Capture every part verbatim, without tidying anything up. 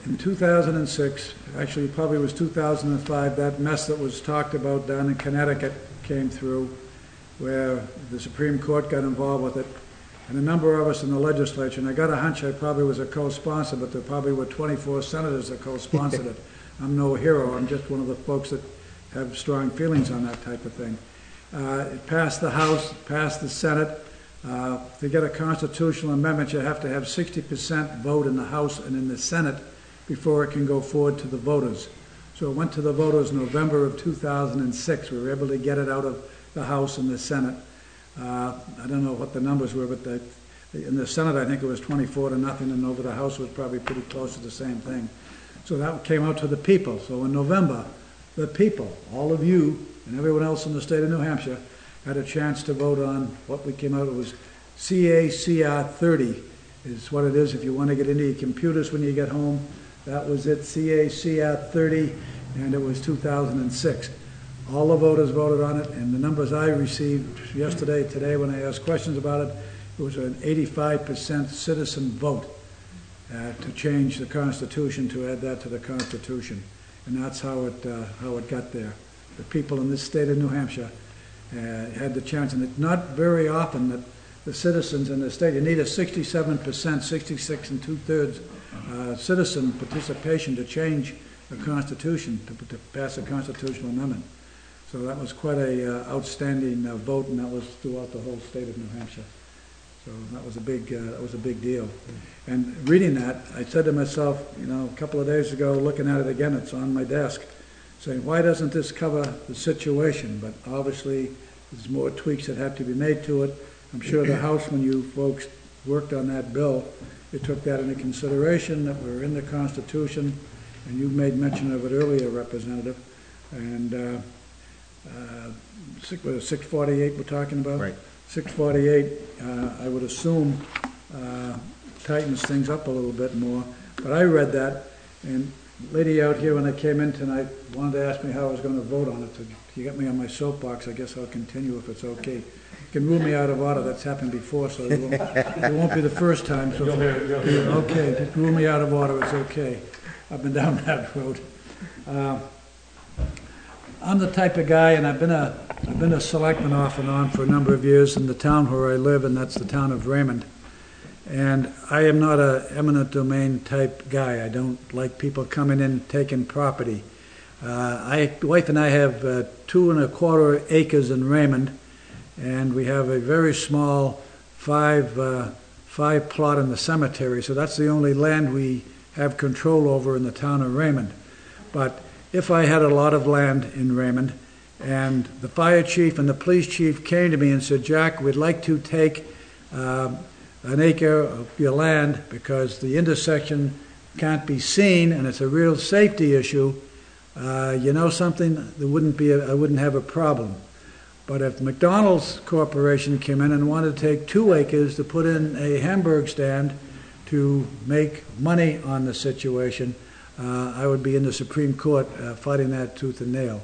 in two thousand six, actually it probably was two thousand five, that mess that was talked about down in Connecticut came through, where the Supreme Court got involved with it, and a number of us in the legislature, and I got a hunch I probably was a co-sponsor, but there probably were twenty-four senators that co-sponsored it. I'm no hero, I'm just one of the folks that have strong feelings on that type of thing. Uh, it passed the House, passed the Senate. Uh, to get a constitutional amendment, you have to have sixty percent vote in the House and in the Senate before it can go forward to the voters. So it went to the voters in November of two thousand six. We were able to get it out of the House and the Senate. Uh, I don't know what the numbers were, but the, in the Senate I think it was twenty-four to nothing, and over the House was probably pretty close to the same thing. So that came out to the people. So in November, the people, all of you and everyone else in the state of New Hampshire, had a chance to vote on what we came out. It was C A C R thirty is what it is if you want to get into your computers when you get home. That was it, C A C R thirty, and it was two thousand six. All the voters voted on it, and the numbers I received yesterday, today, when I asked questions about it, it was an eighty-five percent citizen vote uh, to change the Constitution, to add that to the Constitution. And that's how it, uh, how it got there. The people in this state of New Hampshire uh, had the chance, and it's not very often that the citizens in the state, you need a sixty-seven percent, sixty-six and two-thirds uh, citizen participation to change the Constitution, to, to pass a constitutional amendment. So that was quite a uh, outstanding uh, vote, and that was throughout the whole state of New Hampshire. So that was a big, uh, that was a big deal. And reading that, I said to myself, you know, a couple of days ago, looking at it again, it's on my desk, saying, why doesn't this cover the situation? But obviously, there's more tweaks that have to be made to it. I'm sure the House, when you folks worked on that bill, you took that into consideration, that we're in the Constitution, and you made mention of it earlier, Representative. And uh, uh, six forty-eight we're talking about? Right. six forty-eight, uh, I would assume, uh, tightens things up a little bit more. But I read that, and lady out here when I came in tonight wanted to ask me how I was going to vote on it. So you got me on my soapbox. I guess I'll continue if it's okay. You can rule me out of order. That's happened before, so it won't, it won't be the first time. So okay, just rule me out of order. It's okay. I've been down that road. Uh, I'm the type of guy, and I've been a I've been a selectman off and on for a number of years in the town where I live, and that's the town of Raymond. And I am not a eminent domain type guy. I don't like people coming in taking property. Uh, I, wife and I have uh, two and a quarter acres in Raymond, and we have a very small five uh, five plot in the cemetery. So that's the only land we have control over in the town of Raymond. But if I had a lot of land in Raymond, and the fire chief and the police chief came to me and said, Jack, we'd like to take uh, an acre of your land because the intersection can't be seen and it's a real safety issue, uh, you know something, there wouldn't be a, I wouldn't have a problem. But if McDonald's Corporation came in and wanted to take two acres to put in a hamburger stand to make money on the situation, uh, I would be in the Supreme Court uh, fighting that tooth and nail.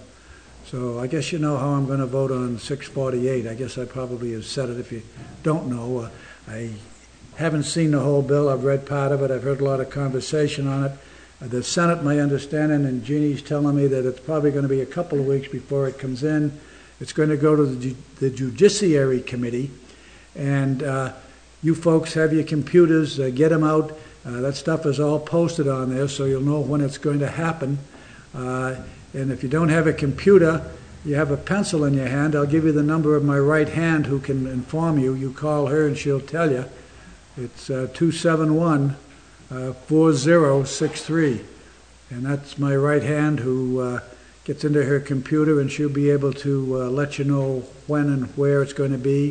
So I guess you know how I'm going to vote on six forty-eight. I guess I probably have said it if you don't know. Uh, I haven't seen the whole bill. I've read part of it. I've heard a lot of conversation on it. Uh, the Senate, my understanding, and Jeannie's telling me that it's probably going to be a couple of weeks before it comes in. It's going to go to the, the Judiciary Committee. And uh, you folks have your computers. Uh, get them out. Uh, that stuff is all posted on there, so you'll know when it's going to happen. Uh, And if you don't have a computer, you have a pencil in your hand, I'll give you the number of my right hand who can inform you. You call her and she'll tell you. It's uh, two seven one, four zero six three. And that's my right hand who uh, gets into her computer, and she'll be able to uh, let you know when and where it's going to be.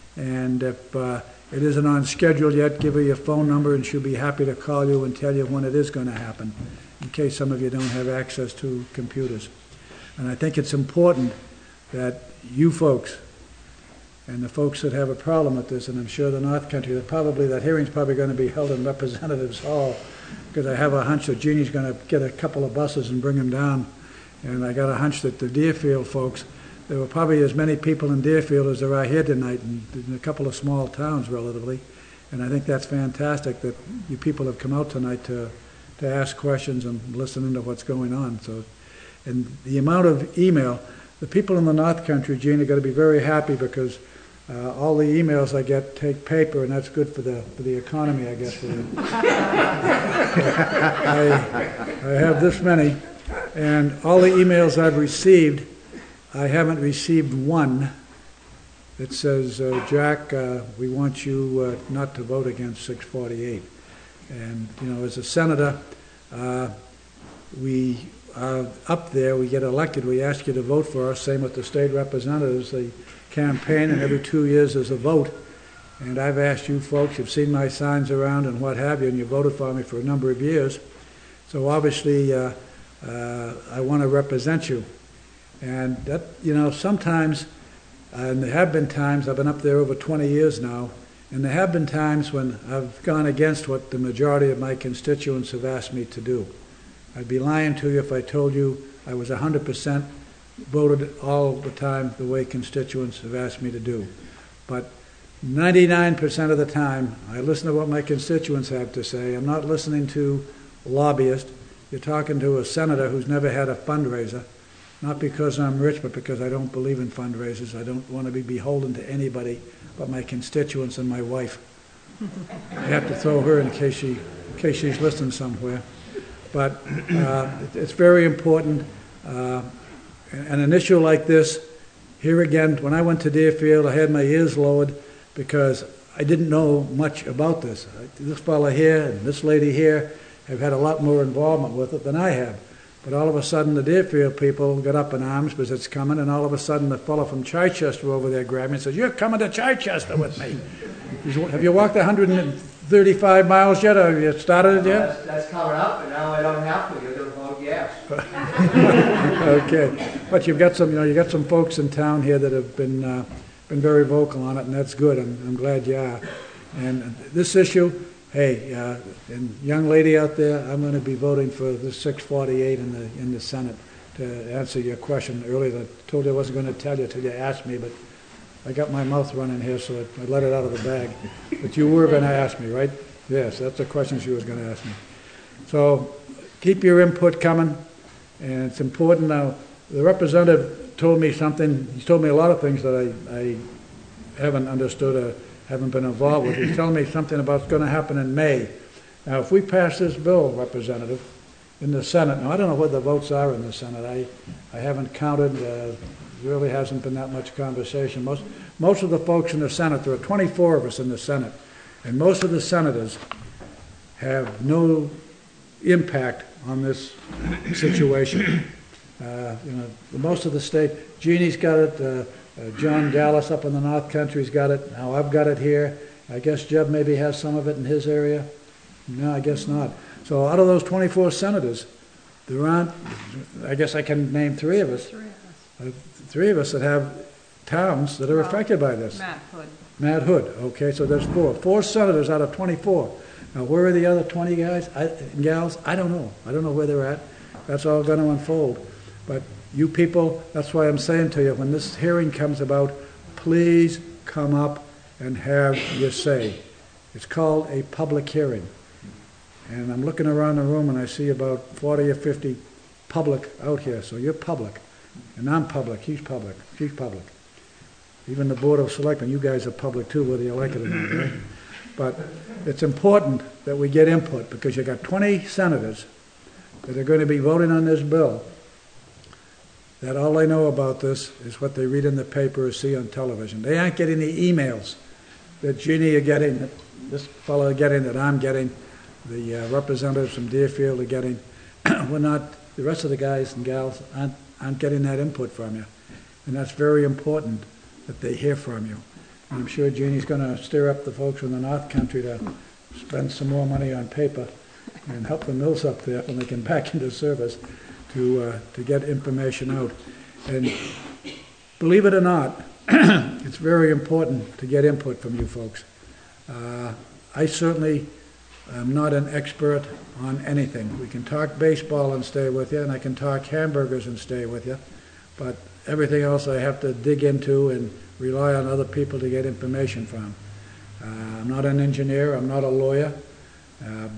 And if uh, it isn't on schedule yet, give her your phone number and she'll be happy to call you and tell you when it is going to happen, in case some of you don't have access to computers. And I think it's important that you folks and the folks that have a problem with this, and I'm sure the North Country, that probably that hearing's probably going to be held in Representatives Hall, because I have a hunch that Jeannie's going to get a couple of buses and bring them down. And I got a hunch that the Deerfield folks, there were probably as many people in Deerfield as there are here tonight, in, in a couple of small towns relatively. And I think that's fantastic that you people have come out tonight to to ask questions and listening to what's going on. So, and the amount of email, the people in the North Country, Gene, are going to be very happy because uh, all the emails I get take paper, and that's good for the for the economy, I guess. For them. I, I have this many, and all the emails I've received, I haven't received one that says, uh, Jack, uh, we want you uh, not to vote against six forty-eight. And, you know, as a senator, uh, we are up there, we get elected, we ask you to vote for us, same with the state representatives, the campaign, and every two years there's a vote. And I've asked you folks, you've seen my signs around and what have you, and you voted for me for a number of years. So obviously, uh, uh, I want to represent you. And that, you know, sometimes, uh, and there have been times, I've been up there over twenty years now, and there have been times when I've gone against what the majority of my constituents have asked me to do. I'd be lying to you if I told you I was one hundred percent voted all the time the way constituents have asked me to do. But ninety-nine percent of the time, I listen to what my constituents have to say. I'm not listening to lobbyists. You're talking to a senator who's never had a fundraiser, not because I'm rich, but because I don't believe in fundraisers. I don't want to be beholden to anybody but my constituents and my wife. I have to throw her in case she, in case she's listening somewhere. But uh, it's very important. Uh, and an issue like this, here again, when I went to Deerfield, I had my ears lowered because I didn't know much about this. This fella here and this lady here have had a lot more involvement with it than I have. But all of a sudden, the Deerfield people got up in arms because it's coming, and all of a sudden, the fellow from Chichester over there grabbed me and says, "You're coming to Chichester with me." Have you walked one hundred thirty-five miles yet, or have you started it yet? Well, that's, that's coming up, and now I don't have to. You're going to vote yes. Okay, but you've got some, you know, you got some folks in town here that have been uh, been very vocal on it, and that's good. I'm, I'm glad you are. And this issue, hey, uh, and young lady out there, I'm going to be voting for the six forty-eight in the in the Senate to answer your question earlier. I told you I wasn't going to tell you till you asked me, but I got my mouth running here, so I let it out of the bag. But you were going to ask me, right? Yes, that's the question she was going to ask me. So keep your input coming, and it's important. Now, the representative told me something. He's told me a lot of things that I, I haven't understood or haven't been involved with. He's telling me something about what's going to happen in May. Now, if we pass this bill, Representative, in the Senate, now I don't know what the votes are in the Senate. I, I haven't counted. Uh, there really hasn't been that much conversation. Most, most of the folks in the Senate, there are twenty-four of us in the Senate, and most of the senators have no impact on this situation. Uh, you know, most of the state, Jeannie's got it, uh, uh, John Dallas up in the North Country's got it, now I've got it here. I guess Jeb maybe has some of it in his area. No, I guess not. So out of those twenty-four senators, there aren't, I guess I can name three of us, three of us, uh, three of us that have towns that are well, affected by this. Matt Hood. Matt Hood, okay, so there's four. Four senators out of twenty-four. Now, where are the other twenty guys I, and gals? I don't know. I don't know where they're at. That's all going to unfold. But you people, that's why I'm saying to you, when this hearing comes about, please come up and have your say. It's called a public hearing. And I'm looking around the room and I see about forty or fifty public out here. So you're public. And I'm public. He's public. She's public. Even the Board of Selectmen, you guys are public too, whether you like it or not, right? But it's important that we get input because you've got twenty senators that are going to be voting on this bill that all they know about this is what they read in the paper or see on television. They aren't getting the emails that Jeannie are getting, that this fellow are getting, that I'm getting, the uh, representatives from Deerfield are getting. We're not, the rest of the guys and gals aren't, aren't getting that input from you. And that's very important that they hear from you. And I'm sure Jeannie's going to stir up the folks from the North Country to spend some more money on paper and help the mills up there when they can back into service to uh, to get information out. And believe it or not, it's very important to get input from you folks. Uh, I certainly am not an expert on anything. We can talk baseball and stay with you, and I can talk hamburgers and stay with you, but everything else I have to dig into and rely on other people to get information from. Uh, I'm not an engineer, I'm not a lawyer, uh, but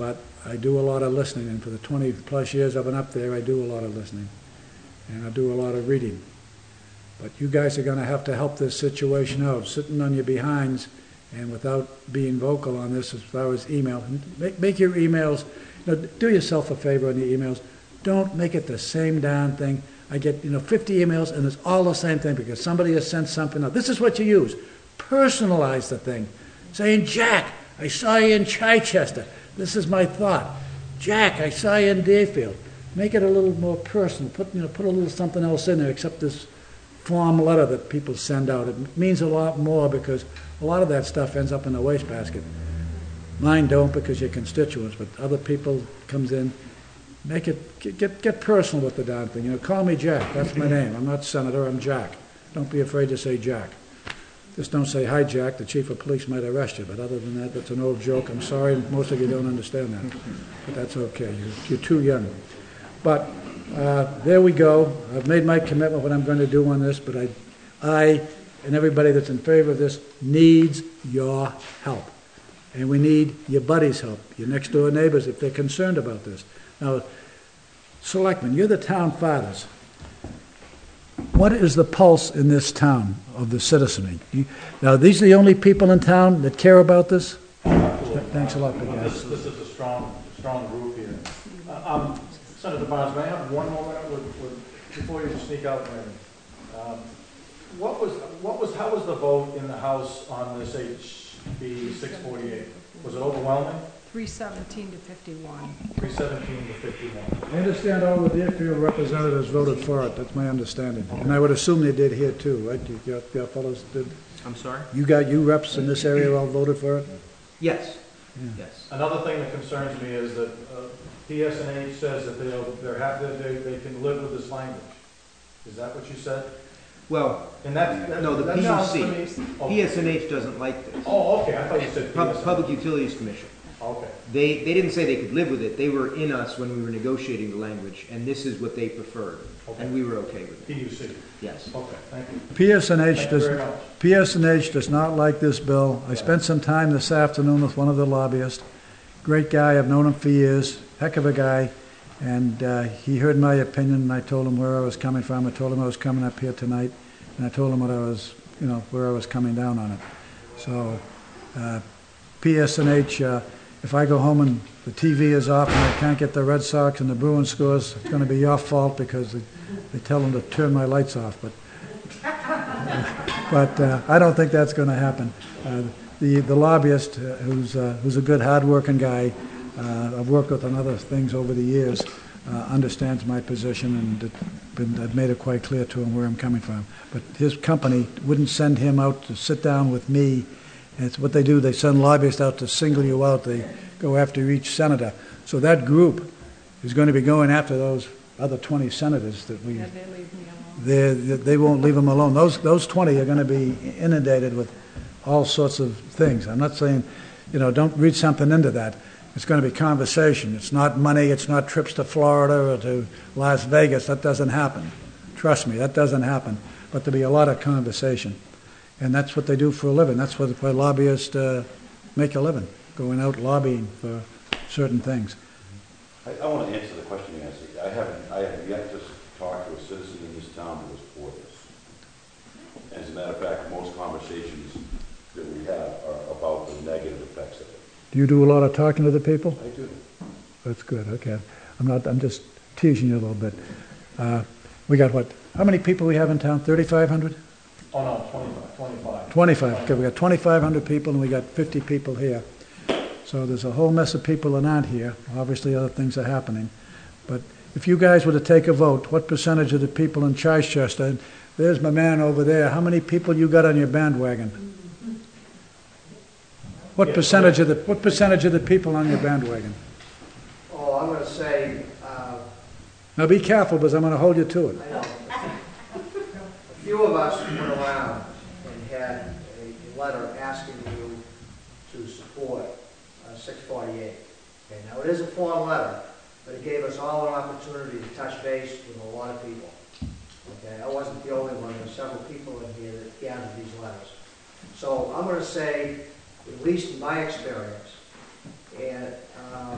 I do a lot of listening, and for the twenty plus years I've been up there, I do a lot of listening. And I do a lot of reading. But you guys are gonna have to help this situation out, sitting on your behinds and without being vocal on this as far as email. Make, make your emails, you know, do yourself a favor on your emails. Don't make it the same darn thing. I get, you know, fifty emails and it's all the same thing because somebody has sent something out. This is what you use. Personalize the thing. Saying, Jack, I saw you in Chichester. This is my thought. Jack, I saw you in Deerfield. Make it a little more personal. Put, you know, put a little something else in there except this form letter that people send out. It means a lot more because a lot of that stuff ends up in the wastebasket. Mine don't because you're constituents, but other people comes in. Make it, get, get, get personal with the darn thing. You know, call me Jack. That's my name. I'm not Senator, I'm Jack. Don't be afraid to say Jack. Just don't say, hi, Jack. The chief of police might arrest you. But other than that, that's an old joke. I'm sorry. Most of you don't understand that. But that's okay. You're, you're too young. But uh, there we go. I've made my commitment what I'm going to do on this, but I, I and everybody that's in favor of this needs your help. And we need your buddies' help, your next-door neighbors, if they're concerned about this. Now, selectmen, you're the town fathers. What is the pulse in this town of the citizenry? You, now, these are the only people in town that care about this? Absolutely. Thanks a lot, big guy. This, this is a strong, strong group here. Uh, um, Senator Barnes, may I have one moment with, with, before you sneak out? Um, what was, what was, how was the vote in the House on this H B six forty-eight? Was it overwhelming? three seventeen to fifty-one. three seventeen to fifty-one. I understand all the Deerfield representatives voted for it. That's my understanding. And I would assume they did here too, right? You, your, your fellows did? I'm sorry? You got, you reps in this area all voted for it? Yes. Yeah. Yes. Another thing that concerns me is that uh, P S N H says that they'll, they're happy, they, they can live with this language. Is that what you said? Well, And that, that, no, the that P U sounds to C. me- oh, P S N H doesn't like this. Oh, okay, I thought you said P S N H. Pub- Public Utilities Commission. Okay. They, they didn't say they could live with it. They were in us when we were negotiating the language, and this is what they preferred. Okay. And we were okay with P it. U C. Yes. Okay, thank you. P S N H Thank you does, very much. P S N H does not like this bill. I spent some time this afternoon with one of the lobbyists. Great guy, I've known him for years, heck of a guy. And uh, he heard my opinion, and I told him where I was coming from. I told him I was coming up here tonight, and I told him what I was, you know, where I was coming down on it. So, uh, P S N H, uh, if I go home and the T V is off and I can't get the Red Sox and the Bruins scores, it's going to be your fault because they, they tell them to turn my lights off. But, but uh, I don't think that's going to happen. Uh, the the lobbyist, uh, who's uh, who's a good, hard-working guy, uh, I've worked with on other things over the years, uh, understands my position, and it, been, I've made it quite clear to him where I'm coming from. But his company wouldn't send him out to sit down with me. And it's what they do. They send lobbyists out to single you out. They go after each senator. So that group is going to be going after those other twenty senators that we. Yeah, they leave me alone. They they won't leave them alone. Those those twenty are going to be inundated with all sorts of things. I'm not saying, you know, don't read something into that. It's going to be conversation. It's not money. It's not trips to Florida or to Las Vegas. That doesn't happen. Trust me, that doesn't happen. But there'll be a lot of conversation. And that's what they do for a living. That's what why lobbyists uh, make a living, going out lobbying for certain things. I, I want to answer the question you asked. I haven't, I have yet to talk to a citizen in this town who was for this. As a matter of fact, most conversations that we have are about the negative effects of it. Do you do a lot of talking to the people? I do. That's good. Okay, I'm not. I'm just teasing you a little bit. Uh, we got what? How many people we have in town? thirty-five hundred? Oh, no, twenty-five, twenty-five. twenty-five. Okay, we got twenty-five hundred people, and we got fifty people here. So there's a whole mess of people that aren't here. Obviously, other things are happening. But if you guys were to take a vote, what percentage of the people in Chichester? And there's my man over there. How many people you got on your bandwagon? What Yeah, percentage of the what percentage of the people on your bandwagon? Oh, I'm gonna say, uh, Now be careful, because I'm going to hold you to it. I know. A few of us went around and had a letter asking you to support uh, six forty-eight. Okay, now it is a form letter, but it gave us all an opportunity to touch base with a lot of people. Okay, I wasn't the only one. There were several people in here that gathered these letters. So I'm going to say, at least in my experience, and uh,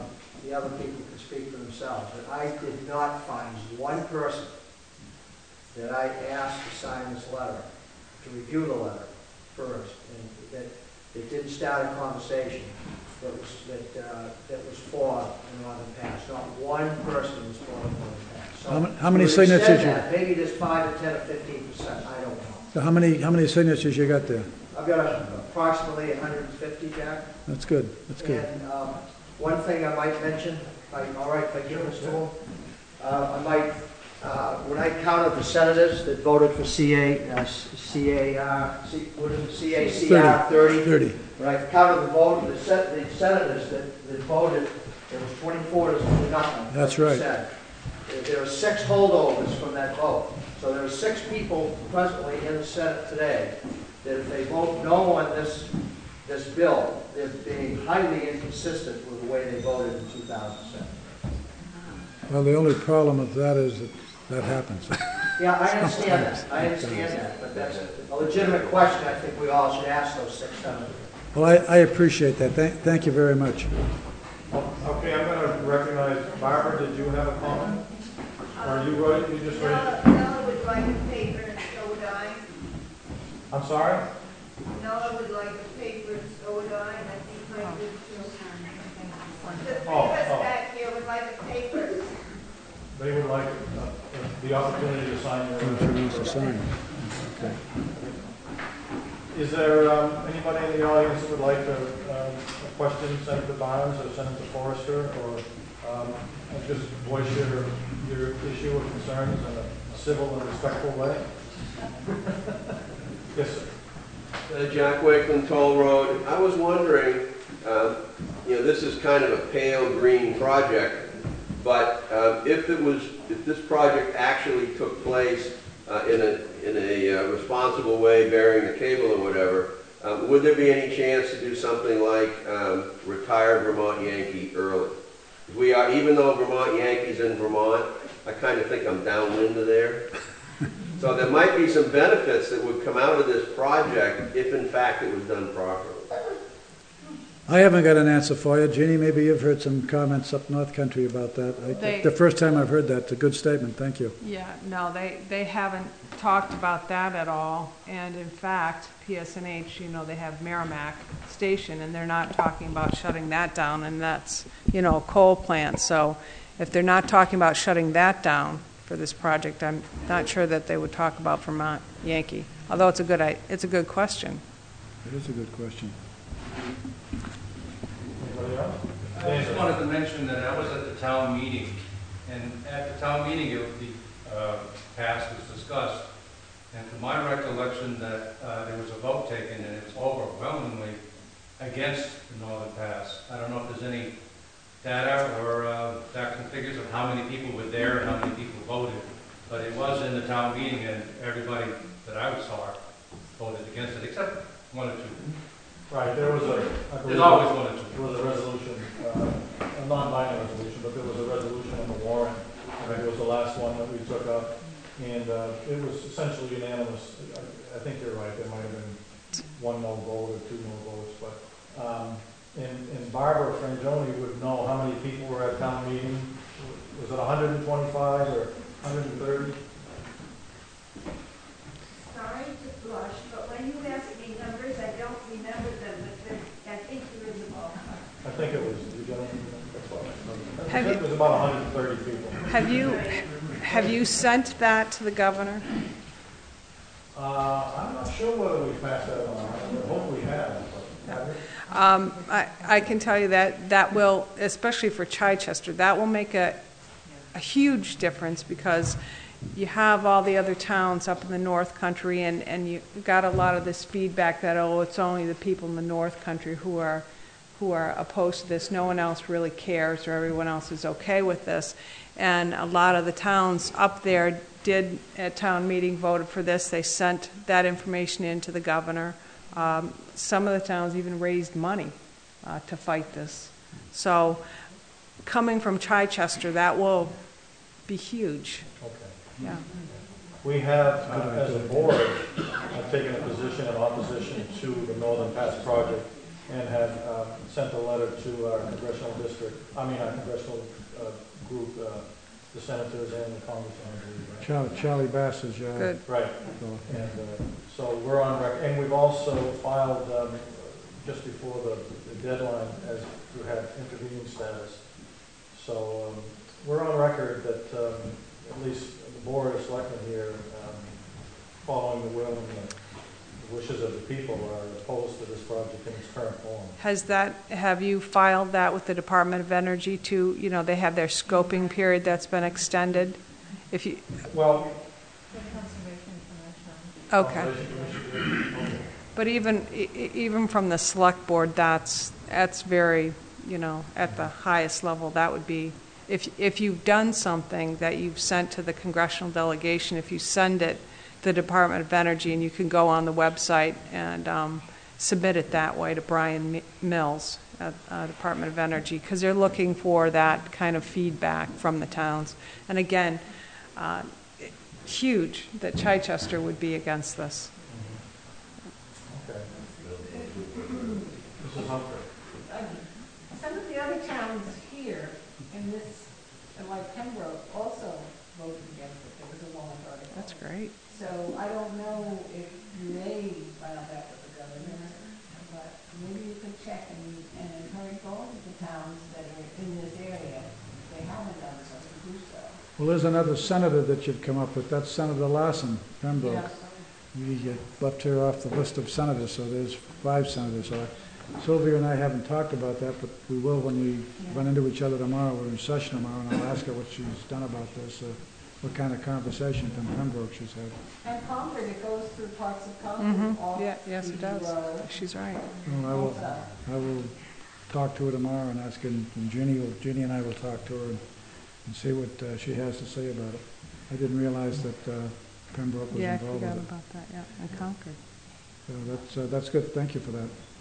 the other people can speak for themselves, but I did not find one person that I asked to sign this letter, to review the letter first, and that, that didn't start a conversation that was, that, uh, that was for the Northern Pass. Not one person was for the Northern Pass. So How ma- how many to extend signatures you- that, maybe there's five to ten or fifteen percent, I don't know. So how many, how many signatures you got there? I've got a- approximately one hundred fifty, Jack. That's good, that's good. And um, one thing I might mention, if I, all right, if I give this to him, uh, I might, uh, when I counted the senators that voted for C A, uh, C A R, C, what is it, C A C R thirty? Thirty. When I counted the vote, the sen- the senators that, that voted, there was twenty-four to nothing. That's like you right. said. There- There are six holdovers from that vote. So there are six people presently in the Senate today that if they vote no on this, this bill, they're being highly inconsistent with the way they voted in two thousand seven. Well, the only problem with that is that that happens. Yeah, I understand that, I understand that, but that's a legitimate question I think we all should ask those six senators. Well, I, I appreciate that. Thank, thank you very much. Okay, I'm gonna recognize, Barbara, did you have a comment? Or you wrote, you just raised? Noah would like a paper and so would I. I'm sorry? Noah would like a paper and so would I, and I think I would too. The three Oh, of us oh. back here would like a paper. They would like uh, the opportunity to sign your... If he wants to sign. Okay. Is there um, anybody in the audience that would like to, um, a question, Senator Barnes or Senator Forrester, or um, just voice your, your issue or concerns in a civil and respectful way? Yes, sir. Uh, Jack Wakeland, Toll Road. I was wondering, um, you know, this is kind of a pale green project, but um, if it was, if this project actually took place uh, in a in a uh, responsible way, burying the cable or whatever, um, would there be any chance to do something like um, retired Vermont Yankee early? We are, even though Vermont Yankee's in Vermont, I kind of think I'm downwind of there. So there might be some benefits that would come out of this project if in fact it was done properly. I haven't got an answer for you. Jeannie, maybe you've heard some comments up North Country about that. I, They- the first time I've heard that, it's a good statement. Thank you. Yeah, no, they, they haven't talked about that at all. And in fact, P S N H, you know, they have Merrimack Station, and they're not talking about shutting that down, and that's, you know, a coal plant. So if they're not talking about shutting that down for this project, I'm not sure that they would talk about Vermont Yankee. Although it's a good, I- it's a good question. It is a good question. Anybody else? I just wanted to mention that I was at the town meeting, and at the town meeting, it- the uh, pass was discussed, and to my recollection that uh, there was a vote taken, and it's overwhelmingly against the Northern Pass. I don't know if there's any data or uh, facts and figures of how many people were there and how many people voted, but it was in the town meeting, and everybody that I saw voted against it, except one or two. Right, there was a... I believe There's always one or two. There was a resolution, uh, a non-binding resolution, but there was a resolution on the warrant. I think it was the last one that we took up, and uh, it was essentially unanimous. I, I think you're right, there might have been one no vote or two no votes, but, um, and, and Barbara Frangioni would know how many people were at town meeting. Was it one hundred twenty-five or one hundred thirty? Sorry to blush, but when you ask me numbers, I don't remember them, but they're- I think you're in the ballpark. I think it was, you gentlemen, that's what I Have remember. It was about one hundred thirty people. Have you, have you sent that to the governor? Uh, I'm not sure whether we passed that on. I hope we have, but have we? Um, I, I can tell you that that will, especially for Chichester, that will make a, a huge difference, because you have all the other towns up in the North Country, and, and you got a lot of this feedback that, oh, it's only the people in the North Country who are, who are opposed to this. No one else really cares, or everyone else is okay with this. And a lot of the towns up there did, at town meeting, voted for this. They sent that information in to the governor. Um, some of the towns even raised money uh, to fight this. So coming from Chichester, that will be huge. Okay. Yeah. We have, uh, as a board, have taken a position in opposition to the Northern Pass project and have um, sent a letter to our congressional district, I mean, our congressional uh, group, uh, the senators and the congressmen, I believe, right? Charlie, Charlie Bass is, uh. Good. Right, so, and uh, so we're on record, and we've also filed, um, just before the the deadline, as to have intervening status. So um, we're on record that um, at least the board of selectmen here, um, following the will and the wishes of the people, are opposed to this project in its current form. Has that, have you filed that with the Department of Energy to, you know, they have their scoping period that's been extended? If you, Well, okay. But even, e- e- even from the select board, that's, that's very, you know, at the highest level, that would be, if, if you've done something that you've sent to the congressional delegation, if you send it to the Department of Energy, and you can go on the website and um, submit it that way to Brian Mi- Mills at uh, Department of Energy, because they're looking for that kind of feedback from the towns. And again, uh, huge that Chichester would be against this. okay. Missus Humphrey. Some of the other towns here in this, like Pembroke, also voted against it. There was a warrant article. That's great. So I don't know if you may file that with the governor, but maybe you could check and, and encourage all of the towns that are in this area, if they haven't done so, to do so. well, there's another senator that you've come up with, that's Senator Larson, Pembroke. Yes. We uh, left her off the list of senators, so there's five senators. So Sylvia and I haven't talked about that, but we will when we run into each other tomorrow. We're in session tomorrow, and I'll ask her what she's done about this, uh, what kind of conversation from Pembroke she's had. And Concord, it goes through parts of Concord. Mm-hmm. off Yeah, yes, it the does. road. She's right. Well, I will, Also. I will talk to her tomorrow and ask her, and Ginny will, Ginny and I will talk to her and, and see what uh, she has to say about it. I didn't realize that uh, Pembroke was Yeah, I involved with forgot it. about that, yeah, and Concord. So that's, uh, that's good, thank you for that.